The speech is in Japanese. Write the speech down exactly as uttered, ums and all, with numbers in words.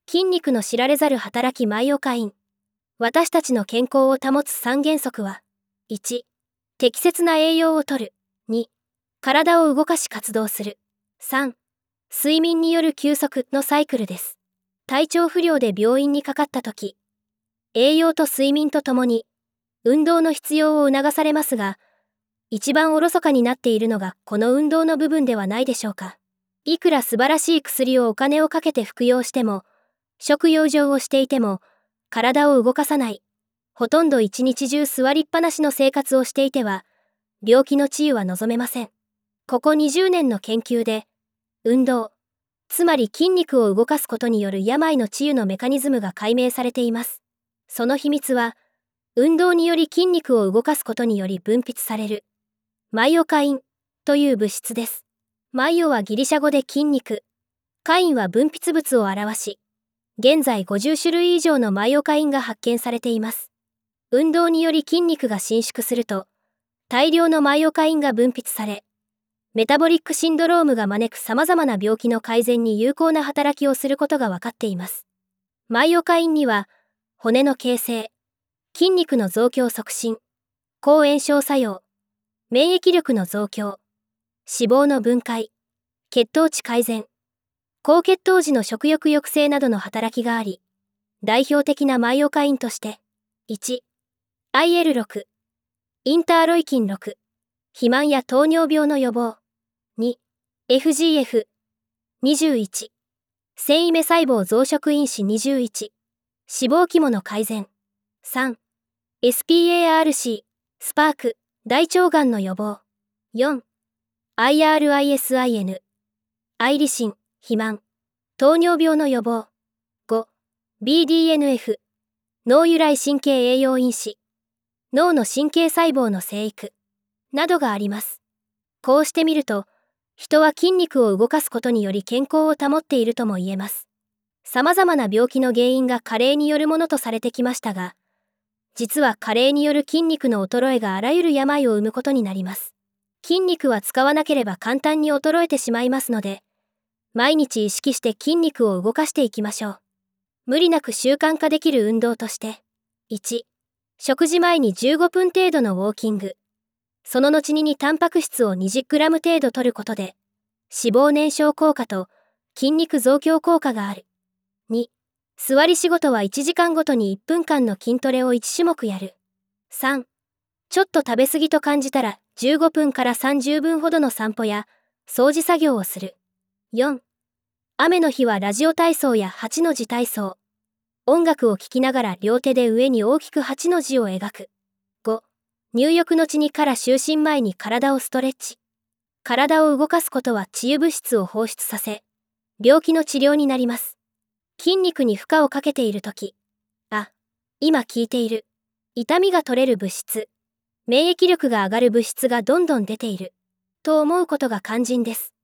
筋肉の知られざる働きマイオカイン。私たちの健康を保つさん原則は、いち、適切な栄養をとる。に、体を動かし活動する。さん、睡眠による休息のサイクルです。体調不良で病院にかかったとき、栄養と睡眠とともに、運動の必要を促されますが、一番おろそかになっているのがこの運動の部分ではないでしょうか。いくら素晴らしい薬をお金をかけて服用しても、食養生をしていても、体を動かさない、ほとんど一日中座りっぱなしの生活をしていては、病気の治癒は望めません。ここにじゅうねんの研究で、運動、つまり筋肉を動かすことによる病の治癒のメカニズムが解明されています。その秘密は、運動により筋肉を動かすことにより分泌される、マイオカインという物質です。マイオはギリシャ語で筋肉、カインは分泌物を表し、現在ごじゅっしゅるい以上のマイオカインが発見されています。運動により筋肉が伸縮すると、大量のマイオカインが分泌され、メタボリックシンドロームが招く様々な病気の改善に有効な働きをすることが分かっています。マイオカインには、骨の形成、筋肉の増強促進、抗炎症作用、免疫力の増強、脂肪の分解、血糖値改善、高血糖時の食欲抑制などの働きがあり、代表的なマイオカインとして、いち、アイエルろく、インターロイキンろく、肥満や糖尿病の予防、に、エフジーエフ、にじゅういち、繊維芽細胞増殖因子にじゅういち、脂肪肝の改善、さん、エスピーエーアールシー、スパーク、大腸がんの予防、よん、アイアールアイエスアイエヌ、アイリシン、肥満、糖尿病の予防、ご、ビーディーエヌエフ、脳由来神経栄養因子、脳の神経細胞の生育、などがあります。こうしてみると、人は筋肉を動かすことにより健康を保っているとも言えます。様々な病気の原因が加齢によるものとされてきましたが、実は加齢による筋肉の衰えがあらゆる病を生むことになります。筋肉は使わなければ簡単に衰えてしまいますので、毎日意識して筋肉を動かしていきましょう。無理なく習慣化できる運動として、いち、食事前にじゅうごぷん程度のウォーキング。その後ににタンパク質をにじゅっグラム程度摂ることで、脂肪燃焼効果と筋肉増強効果がある。に、座り仕事はいちじかんごとにいっぷんかんの筋トレをいち種目やる。さん、ちょっと食べ過ぎと感じたらじゅうごふんからさんじゅっぷんほどの散歩や掃除作業をする。よん、雨の日はラジオ体操やはちの字体操。音楽を聴きながら両手で上に大きくはちの字を描く。ご、入浴の後にから就寝前に体をストレッチ。体を動かすことは治癒物質を放出させ、病気の治療になります。筋肉に負荷をかけているとき、あ、今効いている。痛みが取れる物質、免疫力が上がる物質がどんどん出ている。と思うことが肝心です。